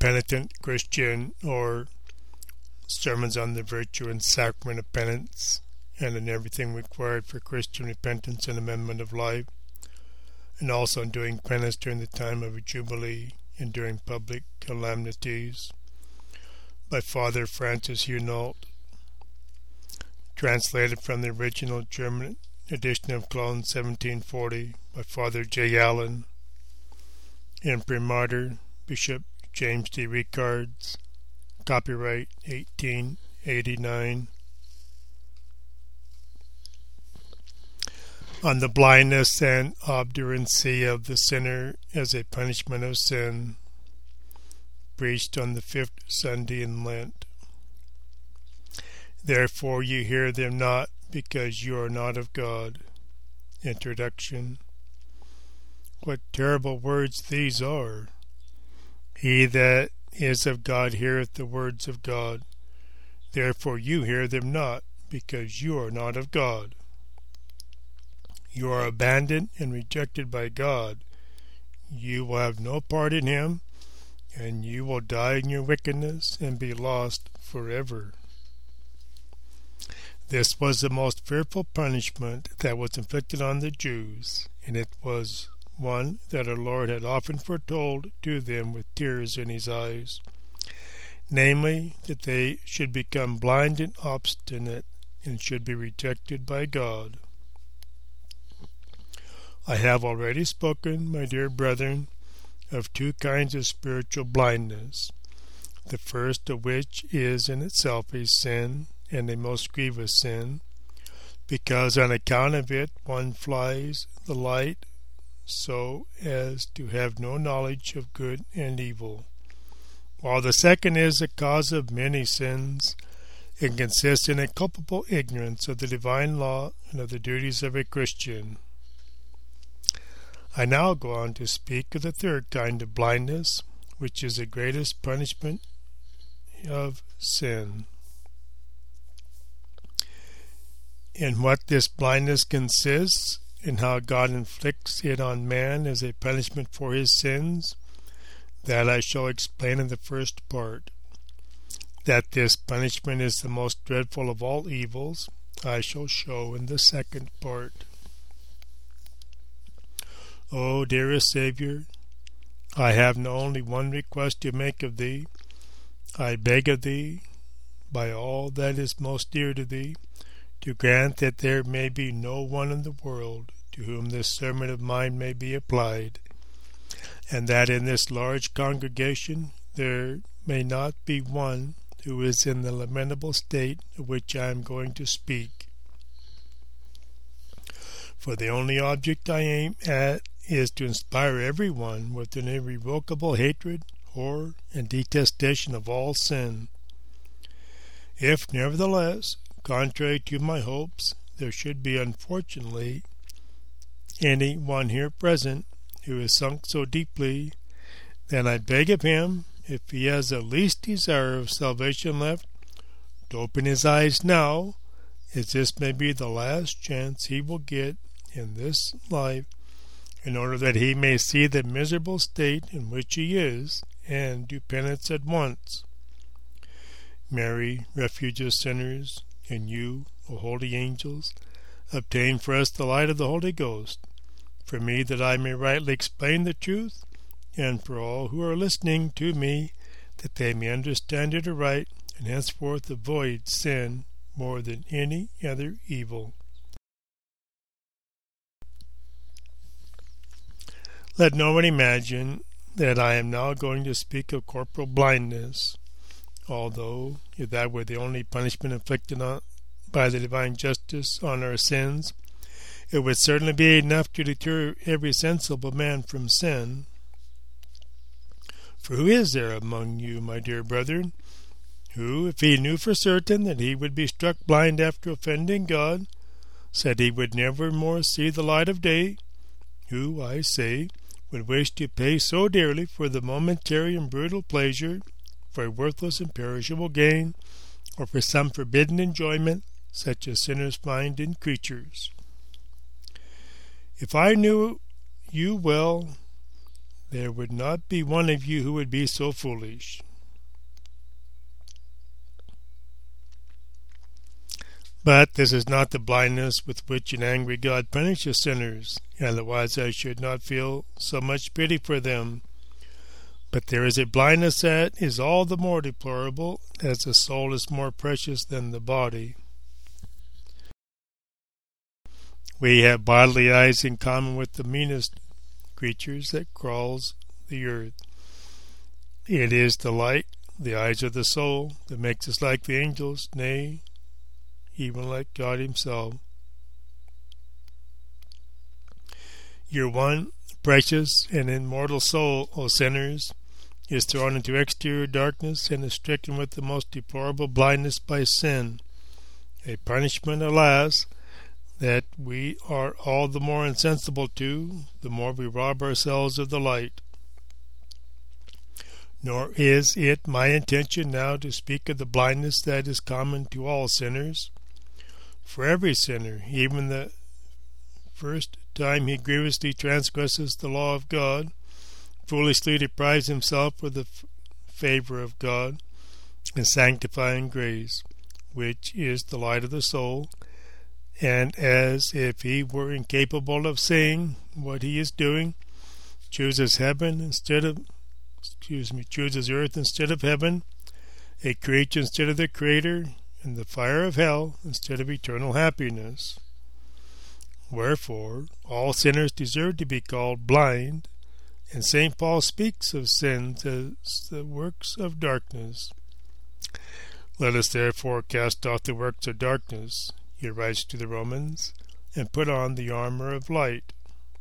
Penitent Christian, or Sermons on the Virtue and Sacrament of Penance, and in everything required for Christian repentance and amendment of life, and also in doing penance during the time of a jubilee and during public calamities, by Father Francis Hunault, translated from the original German edition of Cologne 1740 by Father J. Allen, Imprimatur Bishop James D. Ricards, copyright 1889. On the blindness and obduracy of the sinner as a punishment of sin, preached on the 5th Sunday in Lent. Therefore you hear them not, because you are not of God. Introduction. What terrible words these are! He that is of God heareth the words of God. Therefore you hear them not, because you are not of God. You are abandoned and rejected by God. You will have no part in Him, and you will die in your wickedness and be lost forever. This was the most fearful punishment that was inflicted on the Jews, and it was one that our Lord had often foretold to them with tears in His eyes, namely, that they should become blind and obstinate and should be rejected by God. I have already spoken, my dear brethren, of two kinds of spiritual blindness, the first of which is in itself a sin, and a most grievous sin, because on account of it one flies the light so as to have no knowledge of good and evil, while the second is the cause of many sins, and consists in a culpable ignorance of the divine law and of the duties of a Christian. I now go on to speak of the third kind of blindness, which is the greatest punishment of sin. In what this blindness consists, and how God inflicts it on man as a punishment for his sins, that I shall explain in the first part. That this punishment is the most dreadful of all evils, I shall show in the second part. O dearest Saviour, I have now only one request to make of Thee. I beg of Thee, by all that is most dear to Thee, to grant that there may be no one in the world to whom this sermon of mine may be applied, and that in this large congregation there may not be one who is in the lamentable state of which I am going to speak. For the only object I aim at is to inspire everyone with an irrevocable hatred, horror, and detestation of all sin. If, nevertheless, contrary to my hopes, there should be unfortunately any one here present who is sunk so deeply, then I beg of him, if he has the least desire of salvation left, to open his eyes now, as this may be the last chance he will get in this life, in order that he may see the miserable state in which he is, and do penance at once. Mary, refuge of sinners, and you, O holy angels, obtain for us the light of the Holy Ghost, for me that I may rightly explain the truth, and for all who are listening to me, that they may understand it aright, and henceforth avoid sin more than any other evil. Let no one imagine that I am now going to speak of corporal blindness, although, if that were the only punishment inflicted by the divine justice on our sins, it would certainly be enough to deter every sensible man from sin. For who is there among you, my dear brethren, who, if he knew for certain that he would be struck blind after offending God, said he would never more see the light of day, who, I say, would wish to pay so dearly for the momentary and brutal pleasure, for a worthless and perishable gain, or for some forbidden enjoyment such as sinners find in creatures? If I knew you well, there would not be one of you who would be so foolish. But this is not the blindness with which an angry God punishes sinners, otherwise I should not feel so much pity for them. But there is a blindness that is all the more deplorable, as the soul is more precious than the body. We have bodily eyes in common with the meanest creatures that crawls the earth. It is the light, the eyes of the soul, that makes us like the angels, nay, even like God himself. Your one precious and immortal soul, O sinners, is thrown into exterior darkness and is stricken with the most deplorable blindness by sin, a punishment, alas, that we are all the more insensible to, the more we rob ourselves of the light. Nor is it my intention now to speak of the blindness that is common to all sinners. For every sinner, even the first time he grievously transgresses the law of God, foolishly deprives himself of the favor of God and sanctifying grace, which is the light of the soul, and as if he were incapable of seeing what he is doing, chooses chooses earth instead of heaven, a creature instead of the Creator, and the fire of hell instead of eternal happiness. Wherefore, all sinners deserve to be called blind, and St. Paul speaks of sins as the works of darkness. Let us therefore cast off the works of darkness, he writes to the Romans, and put on the armor of light.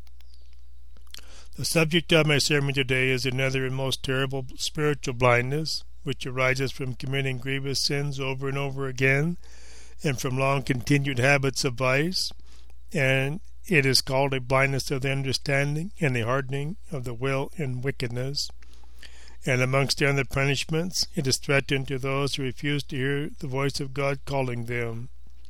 The subject of my sermon today is another and most terrible spiritual blindness, which arises from committing grievous sins over and over again, and from long-continued habits of vice, and it is called a blindness of the understanding and a hardening of the will in wickedness. And amongst other punishments, it is threatened to those who refuse to hear the voice of God calling them.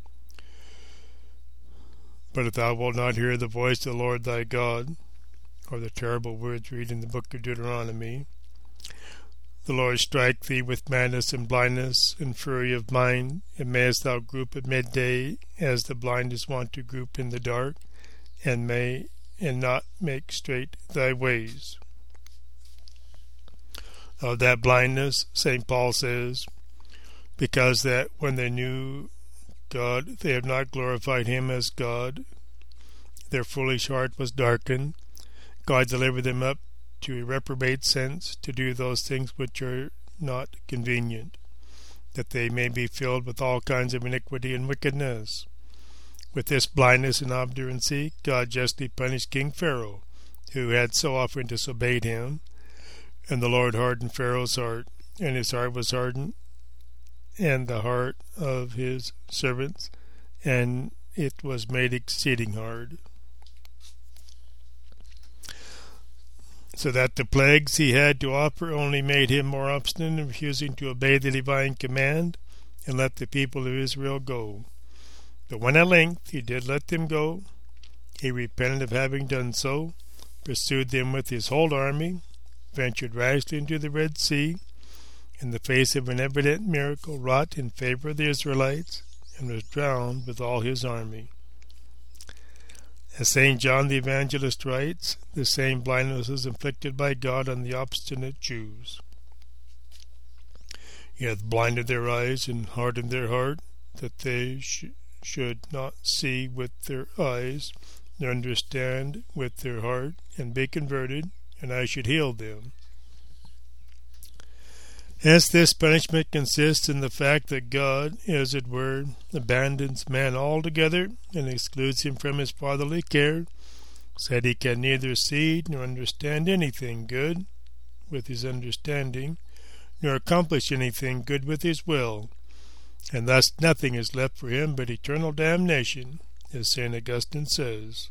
But if thou wilt not hear the voice of the Lord thy God, or the terrible words read in the book of Deuteronomy, the Lord strike thee with madness and blindness and fury of mind, and mayest thou group at midday as the blind is wont to group in the dark, and not make straight thy ways. Of that blindness, St. Paul says, because that when they knew God, they have not glorified him as God, their foolish heart was darkened. God delivered them up to a reprobate sense, to do those things which are not convenient, that they may be filled with all kinds of iniquity and wickedness. With this blindness and obduracy, God justly punished King Pharaoh, who had so often disobeyed him. And the Lord hardened Pharaoh's heart, and his heart was hardened, and the heart of his servants, and it was made exceeding hard. So that the plagues he had to offer only made him more obstinate in refusing to obey the divine command, and let the people of Israel go. But when at length he did let them go, he repented of having done so, pursued them with his whole army, ventured rashly into the Red Sea, in the face of an evident miracle wrought in favor of the Israelites, and was drowned with all his army. As St. John the Evangelist writes, the same blindness was inflicted by God on the obstinate Jews. He hath blinded their eyes and hardened their heart, that they should not see with their eyes, nor understand with their heart, and be converted, and I should heal them. Hence this punishment consists in the fact that God, as it were, abandons man altogether and excludes him from his fatherly care, so that he can neither see nor understand anything good with his understanding, nor accomplish anything good with his will, and thus nothing is left for him but eternal damnation, as St. Augustine says.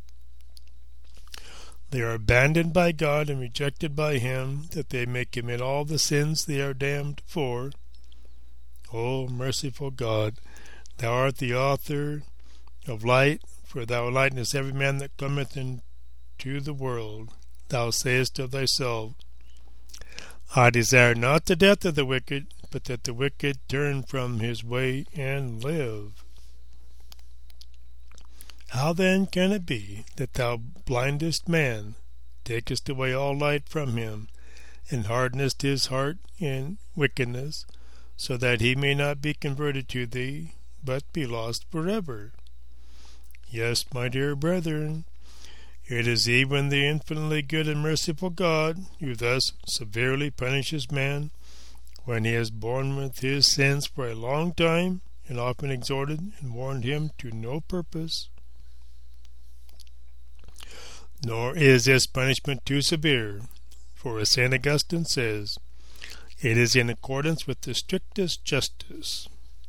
They are abandoned by God and rejected by him, that they may commit all the sins they are damned for. O merciful God, thou art the author of light, for thou enlightenest every man that cometh into the world. thou sayest of thyself, I desire not the death of the wicked, but that the wicked turn from his way and live. How then can it be that thou blindest man, takest away all light from him, and hardenest his heart in wickedness, so that he may not be converted to thee, but be lost forever? Yes, my dear brethren, it is even the infinitely good and merciful God who thus severely punishes man when he has borne with his sins for a long time, and often exhorted and warned him to no purpose. Nor is this punishment too severe, for as St. Augustine says, it is in accordance with the strictest justice.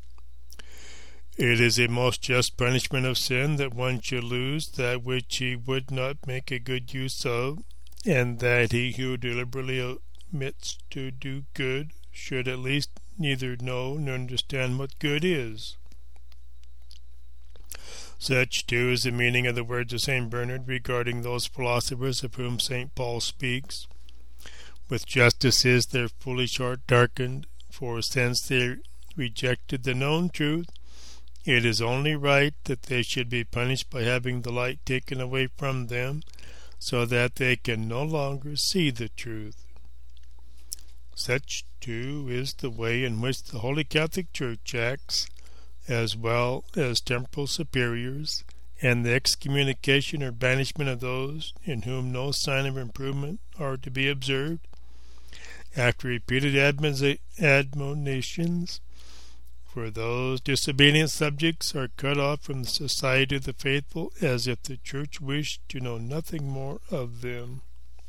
It is a most just punishment of sin that one should lose that which he would not make a good use of, and that he who deliberately omits to do good should at least neither know nor understand what good is. Such, too, is the meaning of the words of St. Bernard regarding those philosophers of whom St. Paul speaks. With justice is their foolish heart darkened, for since they rejected the known truth, it is only right that they should be punished by having the light taken away from them, so that they can no longer see the truth. Such, too, is the way in which the Holy Catholic Church acts, as well as temporal superiors, and the excommunication or banishment of those in whom no sign of improvement are to be observed, after repeated admonitions. For those disobedient subjects are cut off from the society of the faithful, as if the Church wished to know nothing more of them.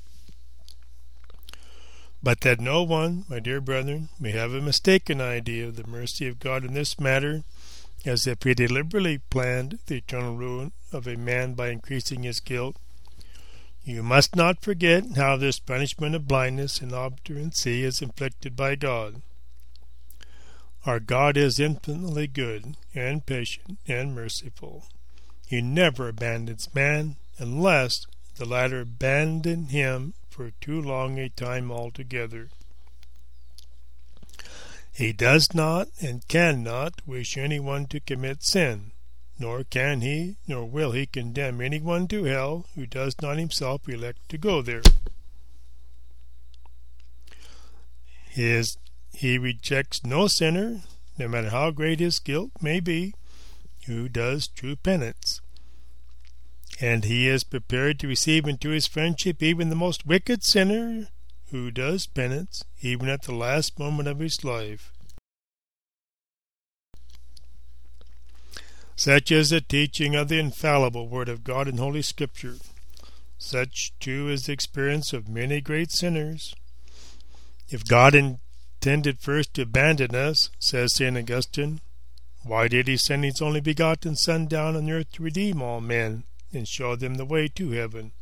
But that no one, my dear brethren, may have a mistaken idea of the mercy of God in this matter, as if he deliberately planned the eternal ruin of a man by increasing his guilt, you must not forget how this punishment of blindness and obduracy is inflicted by God. Our God is infinitely good and patient and merciful. He never abandons man unless the latter abandon him for too long a time altogether. He does not and cannot wish anyone to commit sin, nor can he, nor will he condemn anyone to hell who does not himself elect to go there. He rejects no sinner, no matter how great his guilt may be, who does true penance. And he is prepared to receive into his friendship even the most wicked sinner who does penance, even at the last moment of his life. Such is the teaching of the infallible Word of God in Holy Scripture. Such, too, is the experience of many great sinners. If God intended first to abandon us, says St. Augustine, why did he send his only begotten Son down on earth to redeem all men and show them the way to heaven?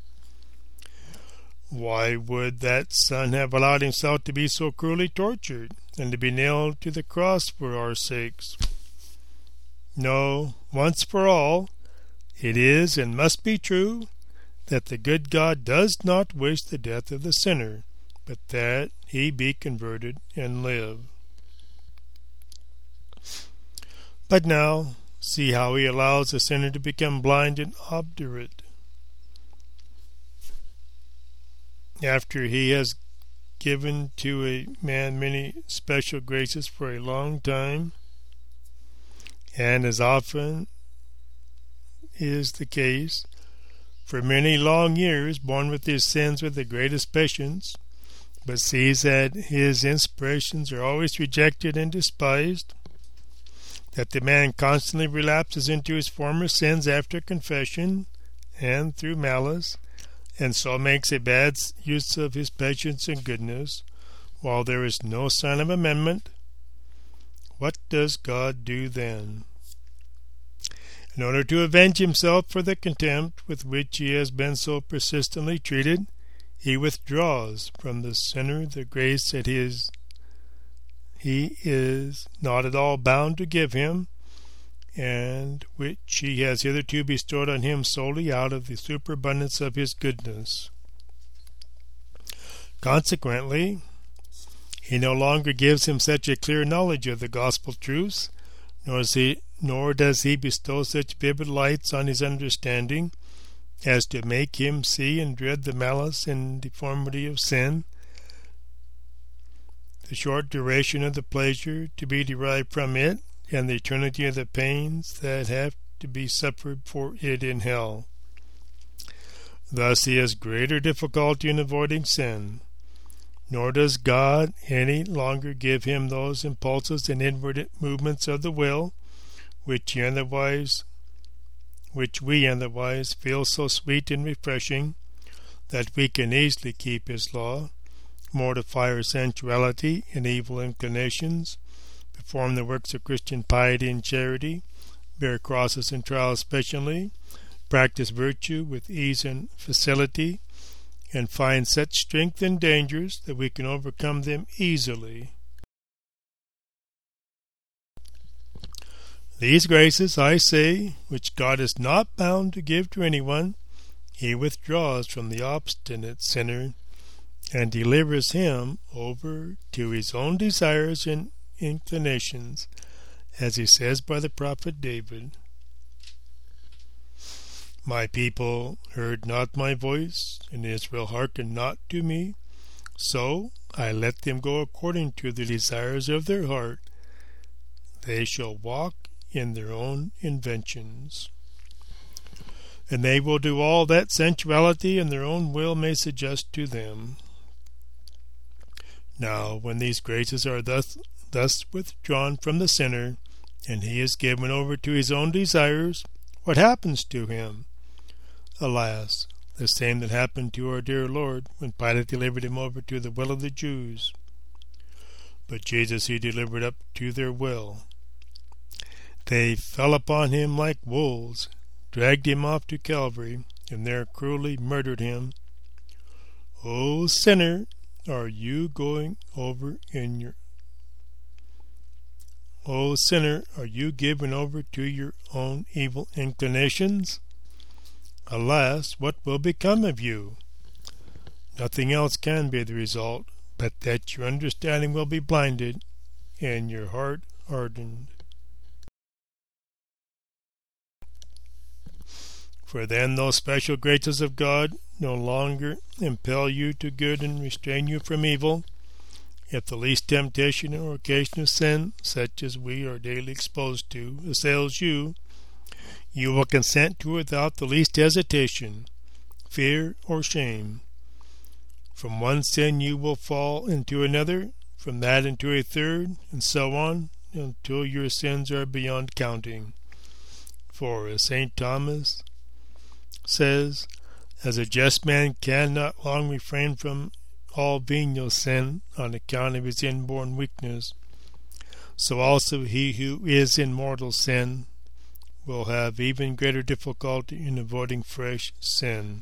Why would that Son have allowed himself to be so cruelly tortured and to be nailed to the cross for our sakes? No, once for all, it is and must be true that the good God does not wish the death of the sinner, but that he be converted and live. But now, see how he allows the sinner to become blind and obdurate. After he has given to a man many special graces for a long time, and as often is the case, for many long years borne with his sins with the greatest patience, but sees that his inspirations are always rejected and despised, that the man constantly relapses into his former sins after confession and through malice, and so makes a bad use of his patience and goodness, while there is no sign of amendment. What does God do then? In order to avenge himself for the contempt with which he has been so persistently treated, he withdraws from the sinner the grace that he is not at all bound to give him, and which he has hitherto bestowed on him solely out of the superabundance of his goodness. Consequently, he no longer gives him such a clear knowledge of the gospel truths, nor does he bestow such vivid lights on his understanding as to make him see and dread the malice and deformity of sin, the short duration of the pleasure to be derived from it, and the eternity of the pains that have to be suffered for it in hell. Thus he has greater difficulty in avoiding sin, nor does God any longer give him those impulses and inward movements of the will which we otherwise feel so sweet and refreshing that we can easily keep his law, mortify our sensuality and evil inclinations, perform the works of Christian piety and charity, bear crosses and trials patiently, practice virtue with ease and facility, and find such strength in dangers that we can overcome them easily. These graces, I say, which God is not bound to give to anyone, he withdraws from the obstinate sinner and delivers him over to his own desires and inclinations, as he says by the prophet David, "My people heard not my voice, and Israel hearkened not to me. So I let them go according to the desires of their heart. They shall walk in their own inventions." And they will do all that sensuality and their own will may suggest to them. Now, when these graces are thus withdrawn from the sinner, and he is given over to his own desires, what happens to him? Alas, the same that happened to our dear Lord when Pilate delivered him over to the will of the Jews. But Jesus he delivered up to their will. They fell upon him like wolves, dragged him off to Calvary, and there cruelly murdered him. O sinner, are you given over to your own evil inclinations? Alas, what will become of you? Nothing else can be the result, but that your understanding will be blinded, and your heart hardened. For then those special graces of God no longer impel you to good and restrain you from evil. If the least temptation or occasion of sin, such as we are daily exposed to, assails you, you will consent to it without the least hesitation, fear, or shame. From one sin you will fall into another, from that into a third, and so on, until your sins are beyond counting. For, as St. Thomas says, as a just man cannot long refrain from all venial sin on account of his inborn weakness, so also he who is in mortal sin will have even greater difficulty in avoiding fresh sin.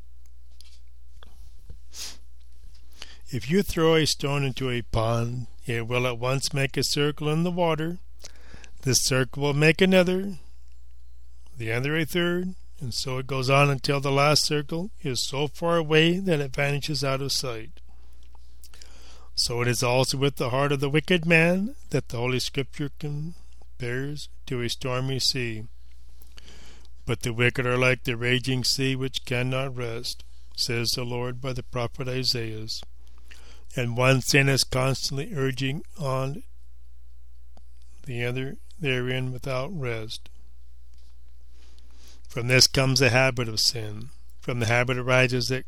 If you throw a stone into a pond, it will at once make a circle in the water. This circle will make another, the other a third, and so it goes on until the last circle is so far away that it vanishes out of sight. So it is also with the heart of the wicked man that the Holy Scripture compares to a stormy sea. But the wicked are like the raging sea which cannot rest, says the Lord by the prophet Isaiah. And one sin is constantly urging on the other therein without rest. From this comes a habit of sin. From the habit arises that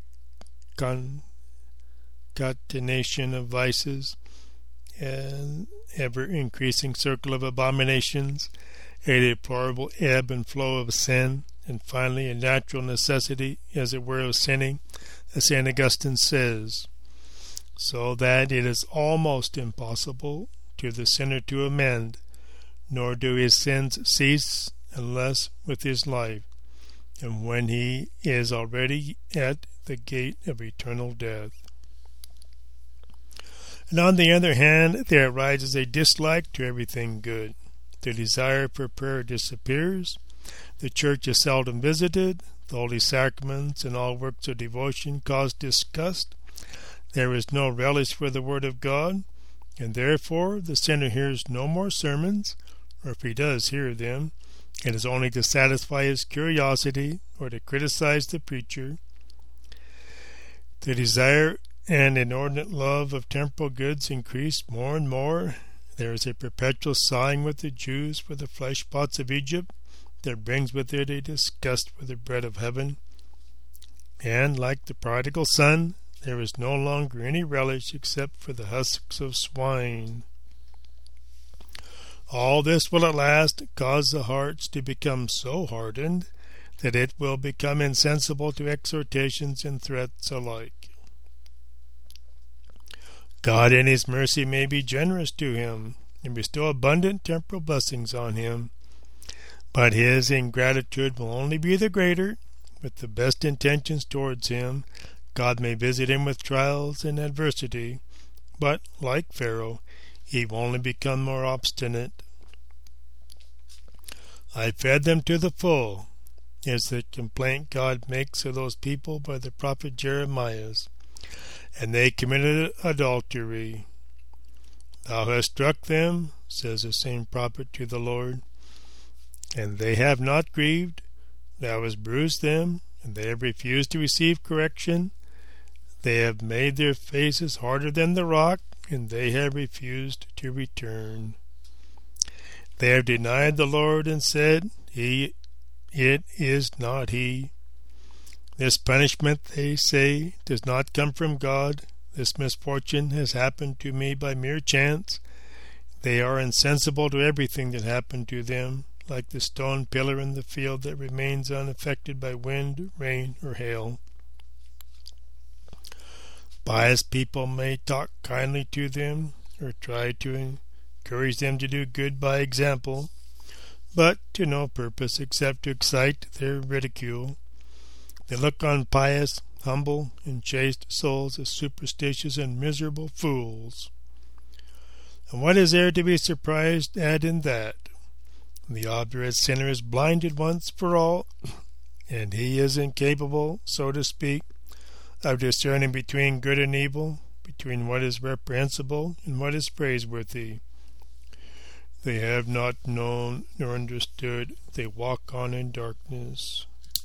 concatenation of vices, an ever-increasing circle of abominations, a deplorable ebb and flow of sin, and finally a natural necessity, as it were, of sinning, as St. Augustine says, so that it is almost impossible to the sinner to amend, nor do his sins cease unless with his life, and when he is already at the gate of eternal death. And on the other hand, there arises a dislike to everything good. The desire for prayer disappears. The church is seldom visited. The holy sacraments and all works of devotion cause disgust. there is no relish for the word of God, and therefore the sinner hears no more sermons, or if he does hear them, it is only to satisfy his curiosity or to criticize the preacher. The desire and inordinate love of temporal goods increase more and more. There is a perpetual sighing with the Jews for the flesh pots of Egypt that brings with it a disgust for the bread of heaven. And, like the prodigal son, there is no longer any relish except for the husks of swine. All this will at last cause the hearts to become so hardened that it will become insensible to exhortations and threats alike. God in His mercy may be generous to him and bestow abundant temporal blessings on him, but his ingratitude will only be the greater. With the best intentions towards him, God may visit him with trials and adversity, but, like Pharaoh, he will only become more obstinate. I fed them to the full, is the complaint God makes of those people by the prophet Jeremiah, and they committed adultery. Thou hast struck them, says the same prophet to the Lord, and they have not grieved. Thou hast bruised them, and they have refused to receive correction. They have made their faces harder than the rock, and they have refused to return. They have denied the Lord and said, it is not He. This punishment, they say, does not come from God. This misfortune has happened to me by mere chance. They are insensible to everything that happened to them, like the stone pillar in the field that remains unaffected by wind, rain, or hail. Pious people may talk kindly to them, or try to encourage them to do good by example, but to no purpose except to excite their ridicule. They look on pious, humble, and chaste souls as superstitious and miserable fools. And what is there to be surprised at in that? The obdurate sinner is blinded once for all, and he is incapable, so to speak, of discerning between good and evil, between what is reprehensible and what is praiseworthy. They have not known nor understood. They walk on in darkness.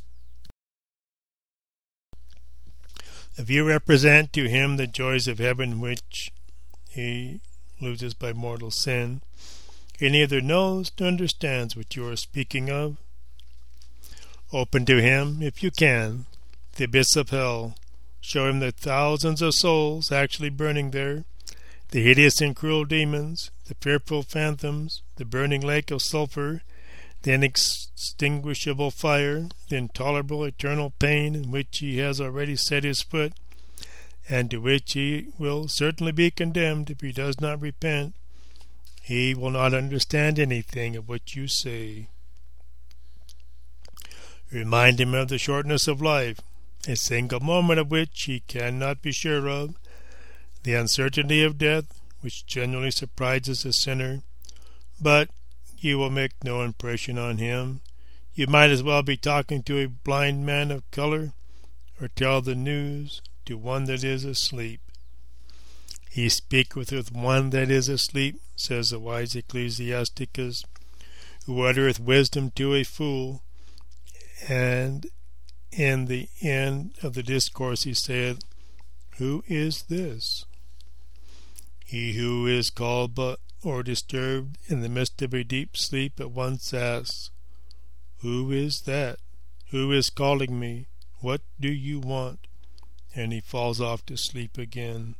If you represent to him the joys of heaven which he loses by mortal sin, he neither knows nor understands what you are speaking of. Open to him, if you can, the abyss of hell. Show him the thousands of souls actually burning there, the hideous and cruel demons, the fearful phantoms, the burning lake of sulphur, the inextinguishable fire, the intolerable eternal pain in which he has already set his foot, and to which he will certainly be condemned if he does not repent. He will not understand anything of what you say. Remind him of the shortness of life, a single moment of which he cannot be sure of, the uncertainty of death, which generally surprises a sinner, but you will make no impression on him. You might as well be talking to a blind man of color, or tell the news to one that is asleep. He speaketh with one that is asleep, says the wise Ecclesiasticus, who uttereth wisdom to a fool. And in the end of the discourse he saith, Who is this? He who is called but or disturbed in the midst of a deep sleep at once asks, Who is that? Who is calling me? What do you want? And he falls off to sleep again.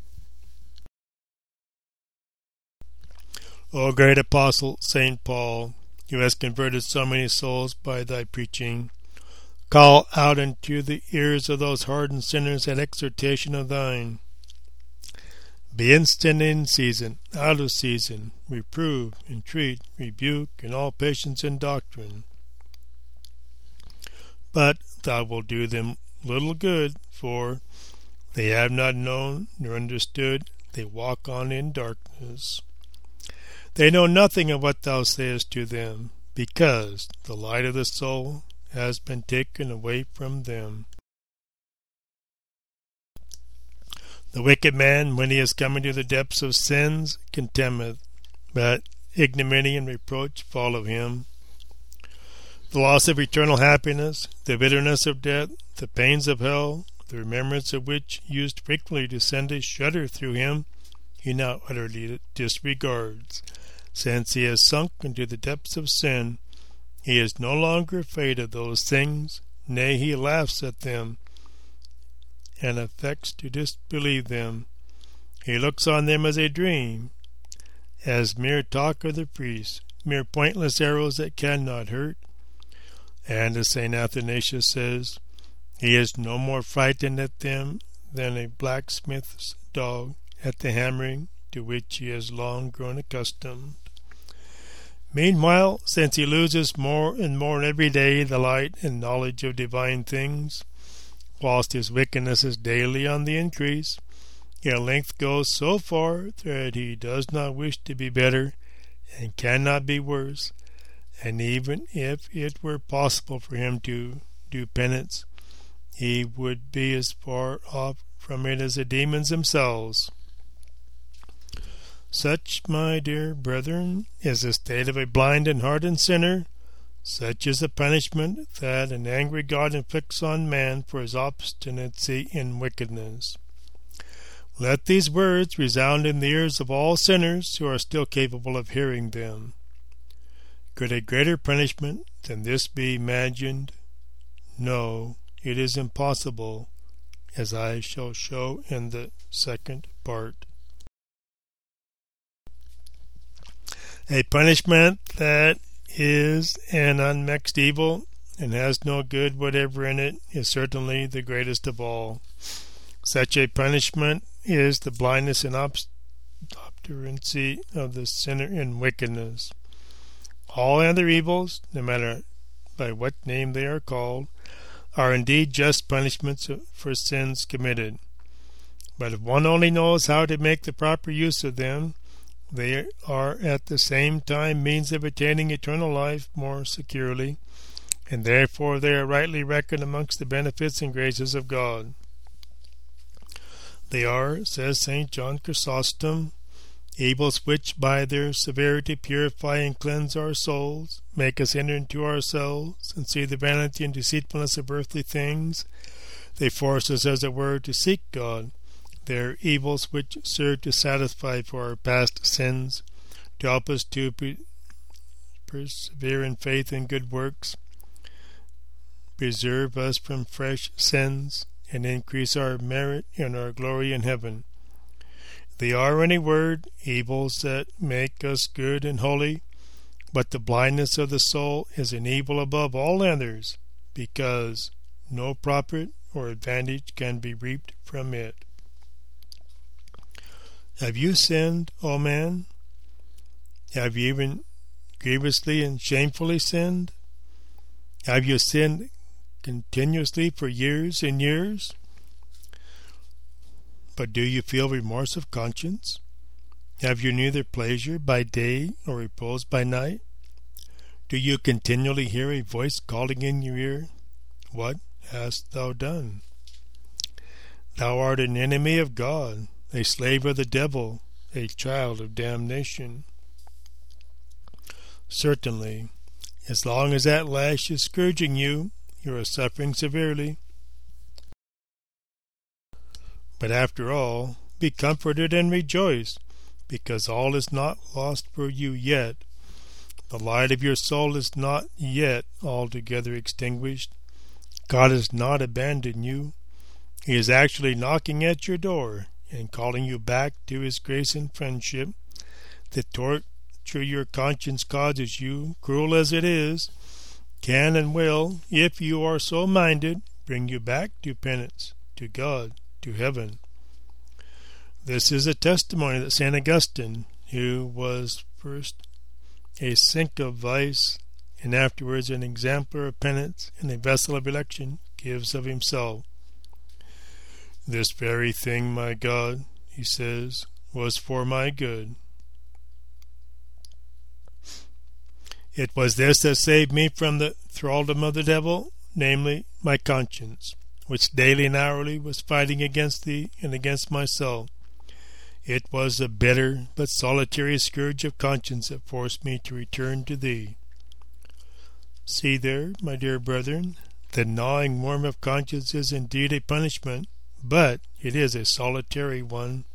O great apostle St. Paul, who has converted so many souls by thy preaching, call out into the ears of those hardened sinners that exhortation of thine. Be instant in season, out of season, reprove, entreat, rebuke, in all patience and doctrine. But thou wilt do them little good, for they have not known nor understood, they walk on in darkness. They know nothing of what thou sayest to them, because the light of the soul has been taken away from them. The wicked man, when he is coming to the depths of sins, contemneth, but ignominy and reproach follow him. The loss of eternal happiness, the bitterness of death, the pains of hell, the remembrance of which used frequently to send a shudder through him, he now utterly disregards. Since he has sunk into the depths of sin, he is no longer afraid of those things, nay, he laughs at them, and affects to disbelieve them. He looks on them as a dream, as mere talk of the priests, mere pointless arrows that cannot hurt. And as St. Athanasius says, he is no more frightened at them than a blacksmith's dog at the hammering to which he has long grown accustomed. Meanwhile, since he loses more and more every day the light and knowledge of divine things, whilst his wickedness is daily on the increase, he at length goes so far that he does not wish to be better and cannot be worse, and even if it were possible for him to do penance, he would be as far off from it as the demons themselves. Such, my dear brethren, is the state of a blind and hardened sinner. Such is the punishment that an angry God inflicts on man for his obstinacy in wickedness. Let these words resound in the ears of all sinners who are still capable of hearing them. Could a greater punishment than this be imagined? No, it is impossible, as I shall show in the second part. A punishment that is an unmixed evil and has no good whatever in it is certainly the greatest of all. Such a punishment is the blindness and obstinacy of the sinner in wickedness. All other evils, no matter by what name they are called, are indeed just punishments for sins committed. But if one only knows how to make the proper use of them, they are at the same time means of attaining eternal life more securely, and therefore they are rightly reckoned amongst the benefits and graces of God. They are, says St. John Chrysostom, evils which by their severity purify and cleanse our souls, make us enter into ourselves, and see the vanity and deceitfulness of earthly things. They force us, as it were, to seek God. They are evils which serve to satisfy for our past sins, to help us to persevere in faith and good works, preserve us from fresh sins, and increase our merit and our glory in heaven. They are, in a word, evils that make us good and holy, but the blindness of the soul is an evil above all others, because no profit or advantage can be reaped from it. Have you sinned, O man? Have you even grievously and shamefully sinned? Have you sinned continuously for years and years? But do you feel remorse of conscience? Have you neither pleasure by day or repose by night? Do you continually hear a voice calling in your ear, "What hast thou done?" Thou art an enemy of God, a slave of the devil, a child of damnation. Certainly, as long as that lash is scourging you, you are suffering severely. But after all, be comforted and rejoice, because all is not lost for you yet. The light of your soul is not yet altogether extinguished. God has not abandoned you. He is actually knocking at your door and calling you back to His grace and friendship. The torture your conscience causes you, cruel as it is, can and will, if you are so minded, bring you back to penance, to God, to heaven. This is a testimony that St. Augustine, who was first a sink of vice and afterwards an exemplar of penance and a vessel of election, gives of himself. "This very thing, my God," he says, "was for my good. It was this that saved me from the thraldom of the devil, namely, my conscience. which daily and hourly was fighting against thee and against myself. It was a bitter but solitary scourge of conscience that forced me to return to thee. See there, my dear brethren, the gnawing worm of conscience is indeed a punishment, but it is a solitary one.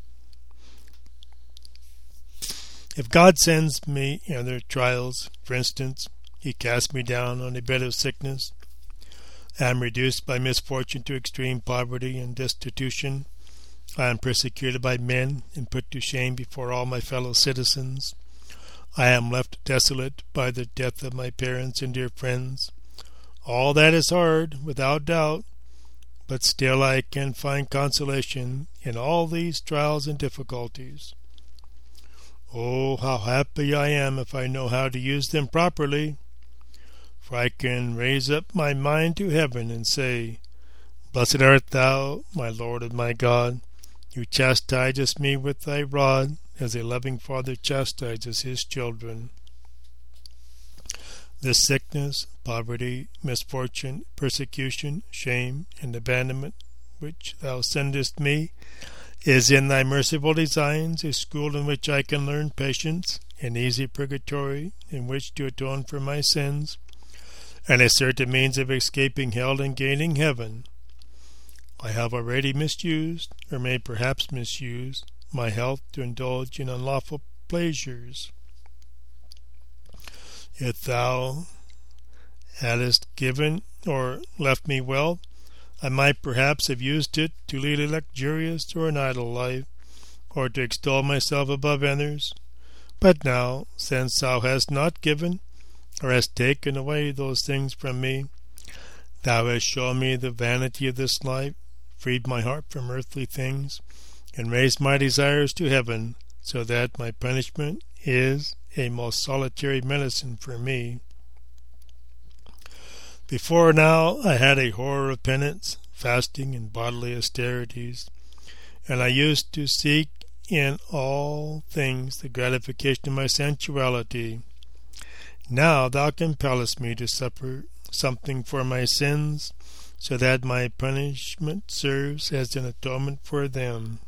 If God sends me other trials, for instance, He casts me down on a bed of sickness, I am reduced by misfortune to extreme poverty and destitution, I am persecuted by men and put to shame before all my fellow citizens, I am left desolate by the death of my parents and dear friends. All that is hard, without doubt, but still I can find consolation in all these trials and difficulties. Oh, how happy I am if I know how to use them properly, for I can raise up my mind to heaven and say, Blessed art thou, my Lord and my God, who chastisest me with thy rod, as a loving father chastises his children. This sickness, poverty, misfortune, persecution, shame, and abandonment which thou sendest me is in thy merciful designs a school in which I can learn patience, an easy purgatory in which to atone for my sins, and a certain means of escaping hell and gaining heaven. I have already misused, or may perhaps misuse, my health to indulge in unlawful pleasures. If thou hadst given or left me wealth, I might perhaps have used it to lead a luxurious or an idle life, or to extol myself above others. But now, since thou hast not given, or hast taken away those things from me, thou hast shown me the vanity of this life, freed my heart from earthly things, and raised my desires to heaven, so that my punishment is a most solitary medicine for me. Before now I had a horror of penance, fasting, and bodily austerities, and I used to seek in all things the gratification of my sensuality. Now thou compellest me to suffer something for my sins, so that my punishment serves as an atonement for them.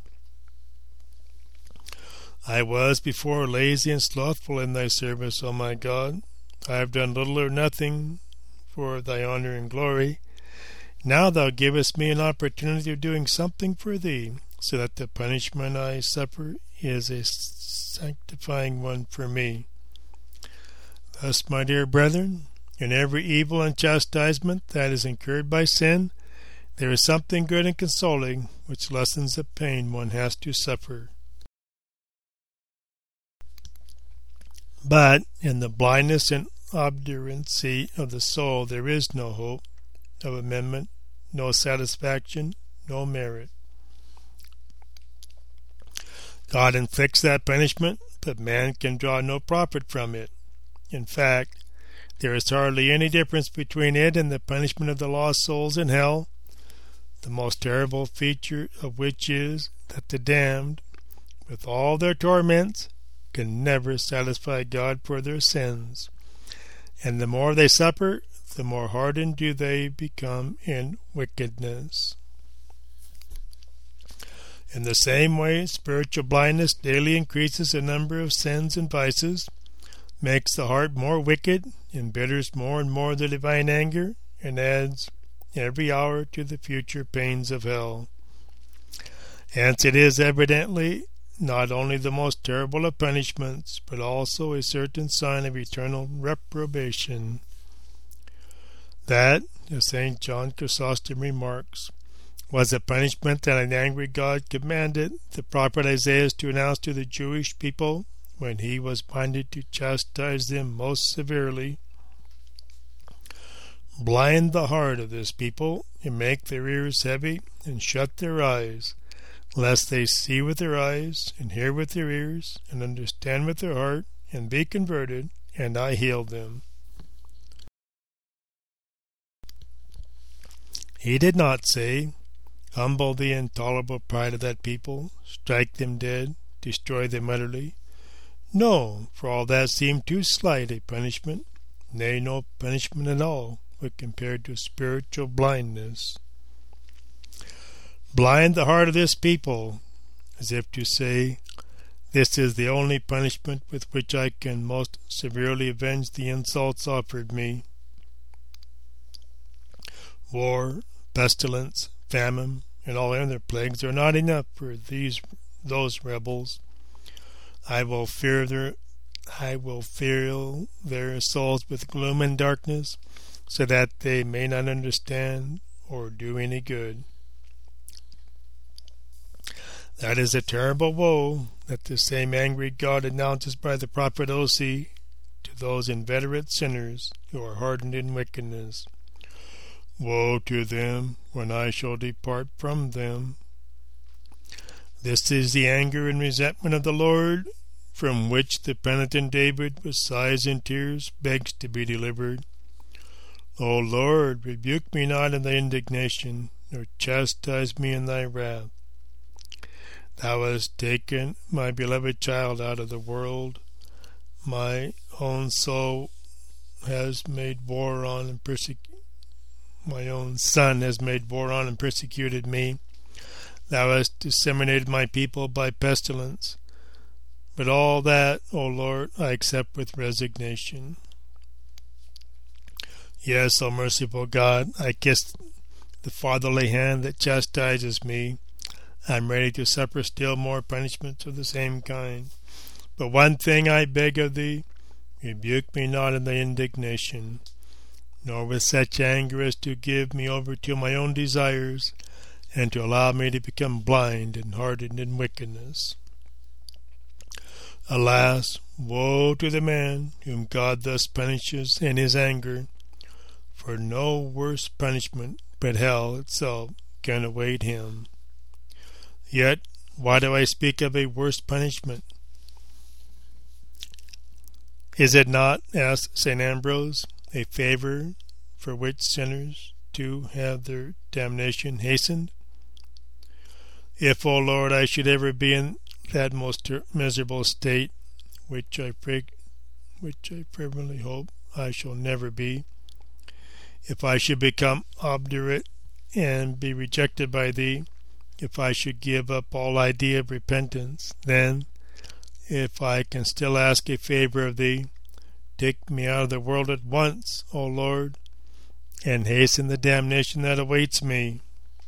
I was before lazy and slothful in thy service, O my God. I have done little or nothing for thy honor and glory. Now thou givest me an opportunity of doing something for thee, so that the punishment I suffer is a sanctifying one for me. Thus, my dear brethren, in every evil and chastisement that is incurred by sin, there is something good and consoling which lessens the pain one has to suffer. But in the blindness and obduracy of the soul there is no hope of amendment, no satisfaction, no merit. God inflicts that punishment, but man can draw no profit from it. In fact, there is hardly any difference between it and the punishment of the lost souls in hell, the most terrible feature of which is that the damned, with all their torments, can never satisfy God for their sins, and the more they suffer, the more hardened do they become in wickedness. In the same way, spiritual blindness daily increases the number of sins and vices, makes the heart more wicked, embitters more and more the divine anger, and adds every hour to the future pains of hell. Hence it is evidently not only the most terrible of punishments, but also a certain sign of eternal reprobation. That, as St. John Chrysostom remarks, was a punishment that an angry God commanded the prophet Isaiah to announce to the Jewish people when he was minded to chastise them most severely. Blind the heart of this people, and make their ears heavy, and shut their eyes, lest they see with their eyes, and hear with their ears, and understand with their heart, and be converted, and I heal them. He did not say, humble the intolerable pride of that people, strike them dead, destroy them utterly. No, for all that seemed too slight a punishment, nay, no punishment at all, when compared to spiritual blindness. blind the heart of this people, as if to say, this is the only punishment with which I can most severely avenge the insults offered me. War, pestilence, famine, and all other plagues are not enough for those rebels. I will fill their souls with gloom and darkness, so that they may not understand or do any good. That is a terrible woe that the same angry God announces by the prophet Hosea to those inveterate sinners who are hardened in wickedness. Woe to them when I shall depart from them. This is the anger and resentment of the Lord, from which the penitent David, with sighs and tears, begs to be delivered. O Lord, rebuke me not in thy indignation, nor chastise me in thy wrath. Thou hast taken my beloved child out of the world. My own soul has made war on and my own son has made war on and persecuted me. Thou hast disseminated my people by pestilence. But all that, O Lord, I accept with resignation. Yes, O merciful God, I kiss the fatherly hand that chastises me. I am ready to suffer still more punishments of the same kind. But one thing I beg of thee, rebuke me not in thy indignation, nor with such anger as to give me over to my own desires, and to allow me to become blind and hardened in wickedness. Alas, woe to the man whom God thus punishes in his anger, for no worse punishment but hell itself can await him. Yet, why do I speak of a worse punishment? Is it not, asked St. Ambrose, a favor for which sinners too have their damnation hastened? If, O Lord, I should ever be in that most miserable state, which I fervently hope I shall never be, if I should become obdurate and be rejected by thee, if I should give up all idea of repentance, then, if I can still ask a favor of thee, take me out of the world at once, O Lord, and hasten the damnation that awaits me.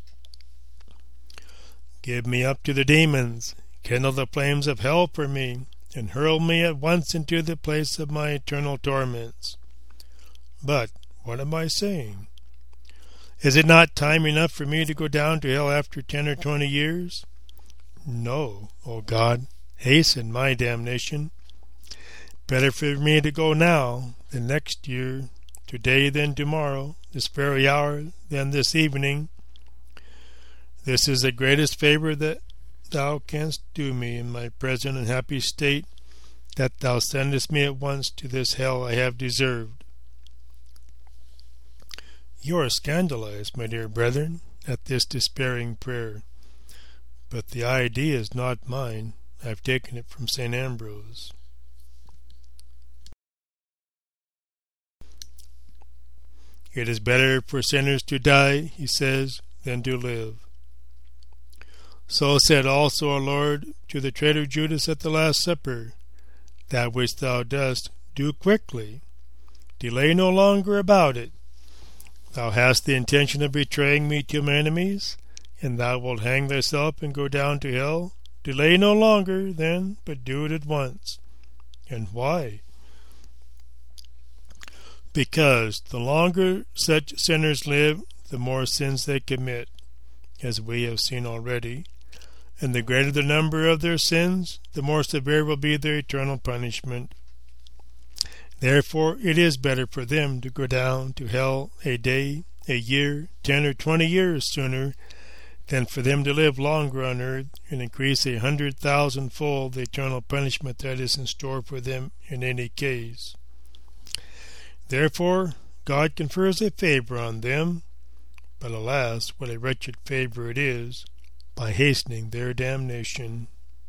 Give me up to the demons, kindle the flames of hell for me, and hurl me at once into the place of my eternal torments. But what am I saying? Is it not time enough for me to go down to hell after 10 or 20 years? No, O God, hasten my damnation. Better for me to go now than next year, today than tomorrow, this very hour than this evening. This is the greatest favor that thou canst do me in my present unhappy state, that thou sendest me at once to this hell I have deserved. You are scandalized, my dear brethren, at this despairing prayer, but the idea is not mine. I have taken it from St. Ambrose. It is better for sinners to die, he says, than to live. So said also our Lord to the traitor Judas at the Last Supper, that which thou dost, do quickly. Delay no longer about it. Thou hast the intention of betraying me to my enemies, and thou wilt hang thyself and go down to hell. Delay no longer, then, but do it at once. And why? Because the longer such sinners live, the more sins they commit, as we have seen already, and the greater the number of their sins, the more severe will be their eternal punishment. Therefore it is better for them to go down to hell a day, a year, 10 or 20 years sooner, than for them to live longer on earth and increase 100,000-fold the eternal punishment that is in store for them in any case. Therefore God confers a favor on them, but alas, what a wretched favor it is, by hastening their damnation.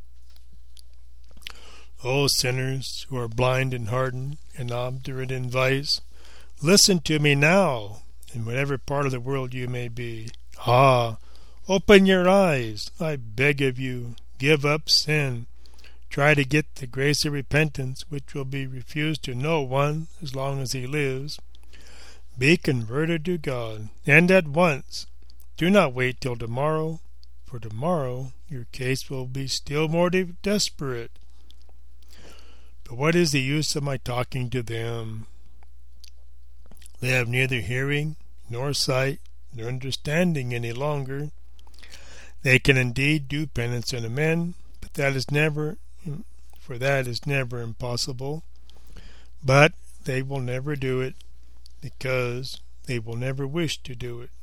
O sinners who are blind and hardened and obdurate in vice, listen to me now, in whatever part of the world you may be. Ah, Open your eyes, I beg of you. Give up sin. Try to get the grace of repentance, which will be refused to no one as long as he lives. Be converted to God, and at once. Do not wait till tomorrow, for tomorrow your case will be still more desperate. But what is the use of my talking to them? They have neither hearing, nor sight, nor understanding any longer. They can indeed do penance and amend, but that is never impossible. But they will never do it, because they will never wish to do it.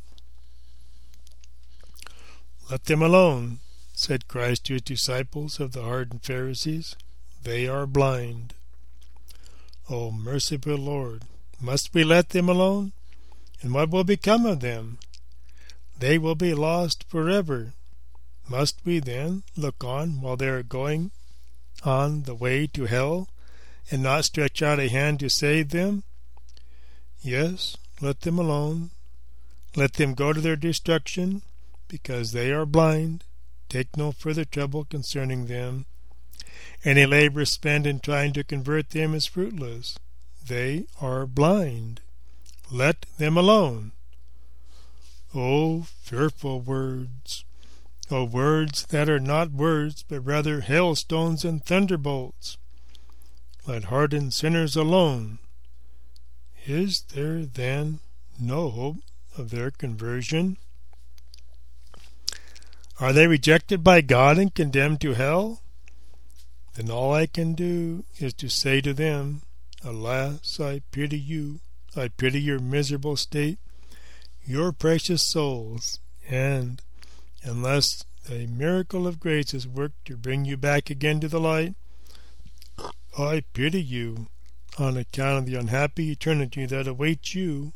Let them alone, said Christ to his disciples of the hardened Pharisees. They are blind. O merciful Lord, must we let them alone? And what will become of them? They will be lost forever. Must we then look on while they are going on the way to hell, and not stretch out a hand to save them? Yes, let them alone. Let them go to their destruction, because they are blind. Take no further trouble concerning them. Any labor spent in trying to convert them is fruitless. They are blind. Let them alone. O fearful words! O words that are not words, but rather hailstones and thunderbolts! Let hardened sinners alone. Is there then no hope of their conversion? Are they rejected by God and condemned to hell? Then all I can do is to say to them, Alas, I pity you. I pity your miserable state, your precious souls, and unless a miracle of grace is worked to bring you back again to the light, I pity you on account of the unhappy eternity that awaits you.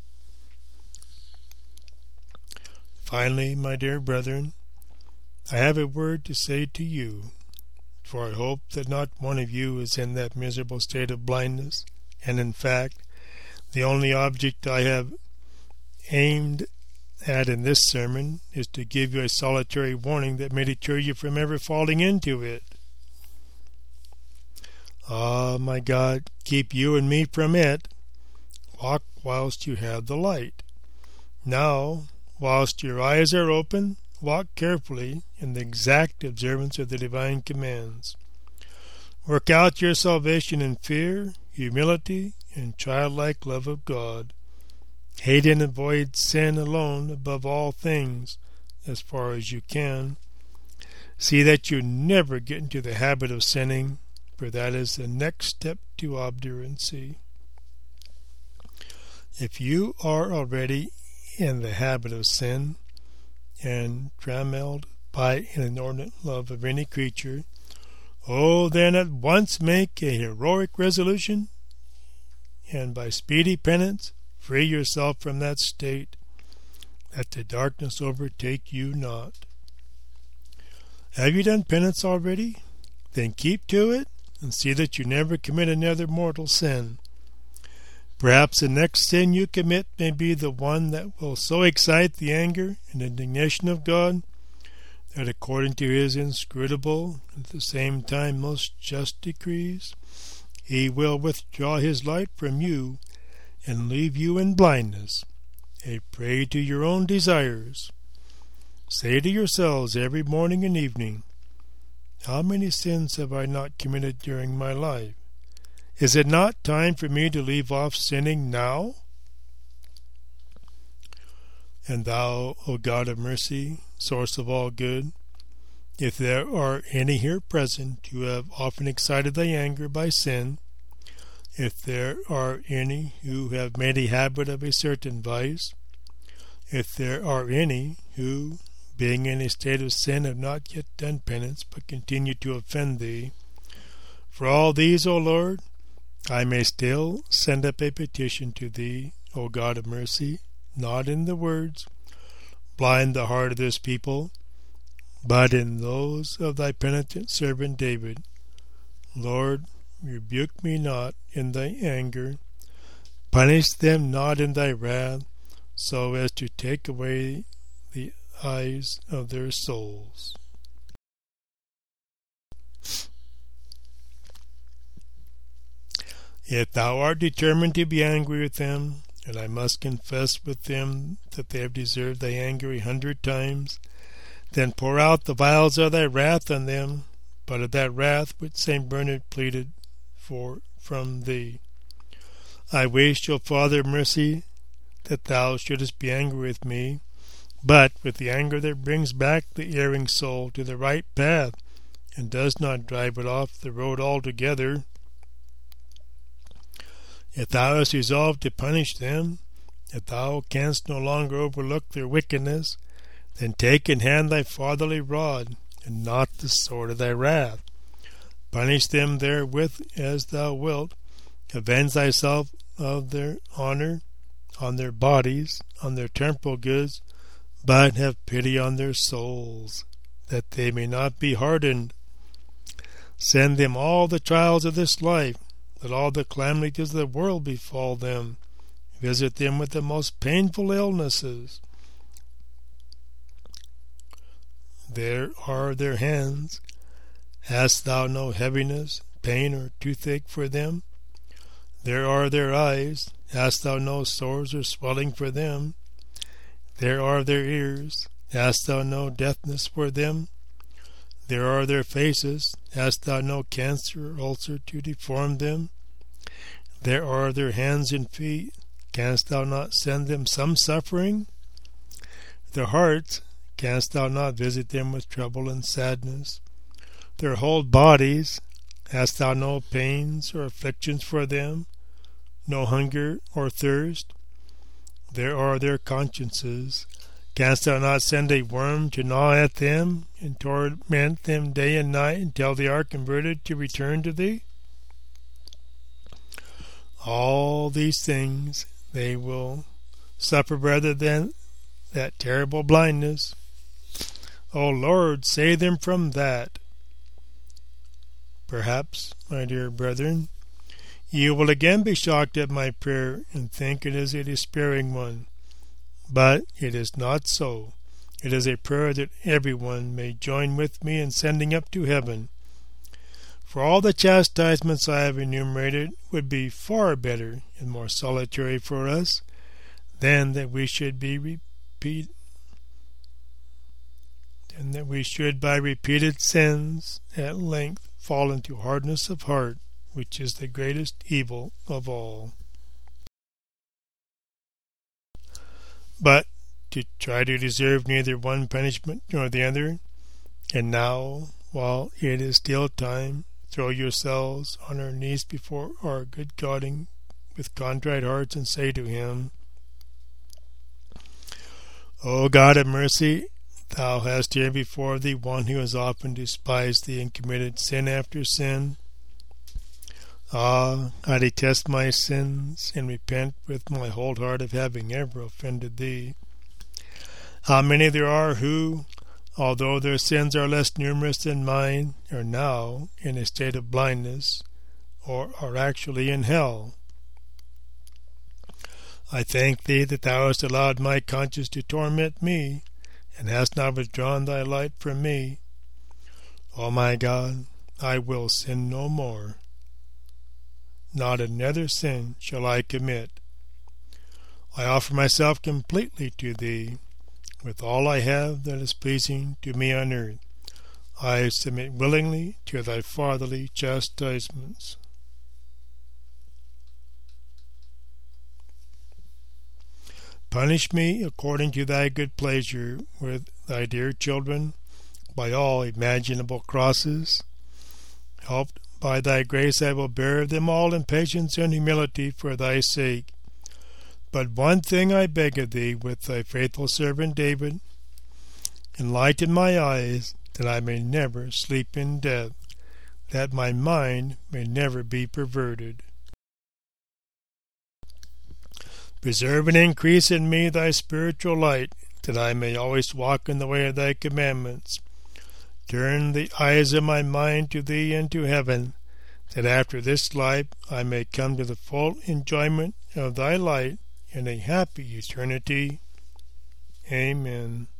Finally, my dear brethren, I have a word to say to you, for I hope that not one of you is in that miserable state of blindness, and in fact, the only object I have aimed at in this sermon is to give you a solitary warning that may deter you from ever falling into it. Ah, my God, keep you and me from it. Walk whilst you have the light. Now, whilst your eyes are open, walk carefully in the exact observance of the divine commands. Work out your salvation in fear, humility, and childlike love of God. Hate and avoid sin alone above all things, as far as you can. See that you never get into the habit of sinning, for that is the next step to obduracy. If you are already in the habit of sin, and trammeled by an inordinate love of any creature, then at once make a heroic resolution, and by speedy penance free yourself from that state, that the darkness overtake you not. Have you done penance already? Then keep to it, and see that you never commit another mortal sin. Perhaps the next sin you commit may be the one that will so excite the anger and indignation of God that, according to his inscrutable and at the same time most just decrees, he will withdraw his light from you and leave you in blindness, a prey to your own desires. Say to yourselves every morning and evening, How many sins have I not committed during my life? Is it not time for me to leave off sinning now? And thou, O God of mercy, source of all good, if there are any here present who have often excited thy anger by sin, if there are any who have made a habit of a certain vice, if there are any who, being in a state of sin, have not yet done penance, but continue to offend thee, for all these, O Lord, I may still send up a petition to thee, O God of mercy, not in the words, blind the heart of this people, but in those of thy penitent servant David. Lord, rebuke me not in thy anger, punish them not in thy wrath, so as to take away the eyes of their souls. If thou art determined to be angry with them, and I must confess with them that they have deserved thy anger 100 times, then pour out the vials of thy wrath on them, but of that wrath which St. Bernard pleaded for from thee. I wish, O Father of mercy, that thou shouldest be angry with me, but with the anger that brings back the erring soul to the right path, and does not drive it off the road altogether. If thou hast resolved to punish them, if thou canst no longer overlook their wickedness, then take in hand thy fatherly rod, and not the sword of thy wrath. Punish them therewith as thou wilt. Avenge thyself of their honor, on their bodies, on their temporal goods, but have pity on their souls, that they may not be hardened. Send them all the trials of this life, let all the calamities of the world befall them. Visit them with the most painful illnesses. There are their hands. Hast thou no heaviness, pain, or toothache for them? There are their eyes. Hast thou no sores or swelling for them? There are their ears. Hast thou no deafness for them? There are their faces. Hast thou no cancer or ulcer to deform them? There are their hands and feet. Canst thou not send them some suffering? Their hearts. Canst thou not visit them with trouble and sadness? Their whole bodies. Hast thou no pains or afflictions for them? No hunger or thirst? There are their consciences. Canst thou not send a worm to gnaw at them, and torment them day and night until they are converted to return to thee? All these things they will suffer rather than that terrible blindness. O Lord, save them from that. Perhaps, my dear brethren, you will again be shocked at my prayer and think it is a despairing one. But it is not so. It is a prayer that everyone may join with me in sending up to heaven. For all the chastisements I have enumerated would be far better and more salutary for us than that we should by repeated sins at length fall into hardness of heart, which is the greatest evil of all. But to try to deserve neither one punishment nor the other, and now, while it is still time, throw yourselves on our knees before our good God with contrite hearts, and say to him, O God of mercy, thou hast here before thee one who has often despised thee and committed sin after sin. Ah, I detest my sins, and repent with my whole heart of having ever offended thee. How many there are who, although their sins are less numerous than mine, are now in a state of blindness, or are actually in hell. I thank thee that thou hast allowed my conscience to torment me, and hast not withdrawn thy light from me. O my God, I will sin no more. Not another sin shall I commit. I offer myself completely to thee, with all I have that is pleasing to me on earth. I submit willingly to thy fatherly chastisements. Punish me according to thy good pleasure with thy dear children by all imaginable crosses. Helped by thy grace I will bear them all in patience and humility for thy sake. But one thing I beg of thee with thy faithful servant David, enlighten my eyes, that I may never sleep in death, that my mind may never be perverted. Preserve and increase in me thy spiritual light, that I may always walk in the way of thy commandments. Turn the eyes of my mind to thee and to heaven, that after this life I may come to the full enjoyment of thy light in a happy eternity. Amen.